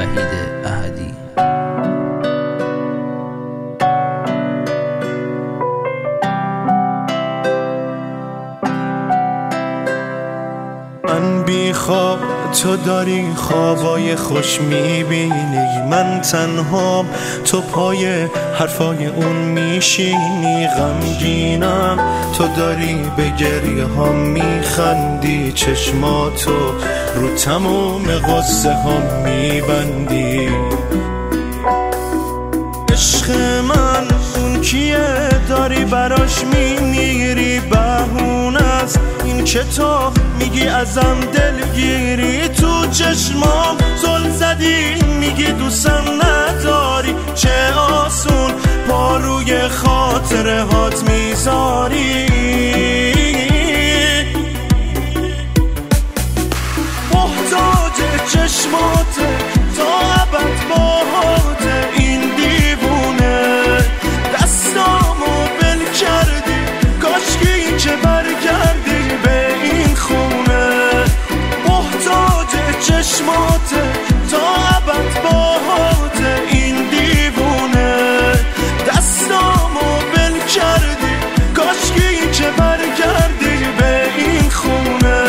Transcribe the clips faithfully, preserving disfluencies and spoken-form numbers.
وحید احدی. من بی خواب تو داری خوابای خوش میبینی، من تنهام تو پای حرفای اون میشینی. غمگینم تو داری به گریه ها میخندی، چشماتو رو تموم غصه ها میبندی. عشق من اون کیه داری براش میمیری؟ بهونه است این که تو میگی ازم دلگیری، تو چشمام زل زدی میگی دوستم نداری. چه آسون پا روی خاطره هات میذاری، محتاج چشماته تا ابد باهاته. این دیوونه دستامو بل کردی، کاشکی که برگردی به این خونه. محتاج چشماته تا ابد باهاته. این دیوونه دستامو بل کردی، کاشکی که برگردی به این خونه.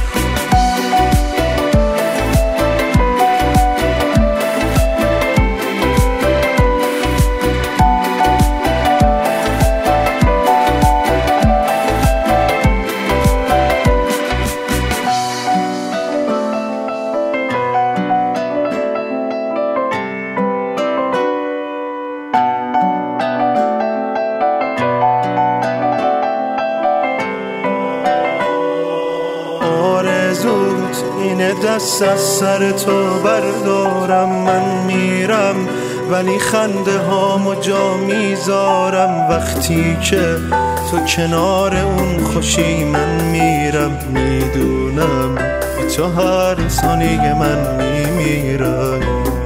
اینه دست از سر تو بردارم، من میرم ولی خنده هامو جا میذارم. وقتی که تو کنار اون خوشی من میرم، میدونم بی تو هر ثانیه من میمیرم.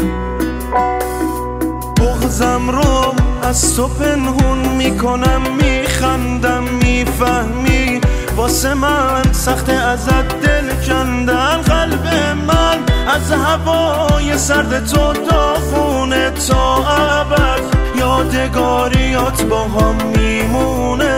بغضم رو از تو پنهون میکنم، میخندم میفهمی واسه من سخت ازت دل کندن. قلب من از هوای سرد تو داغونه، تا ابد یادگاریات با هم میمونه.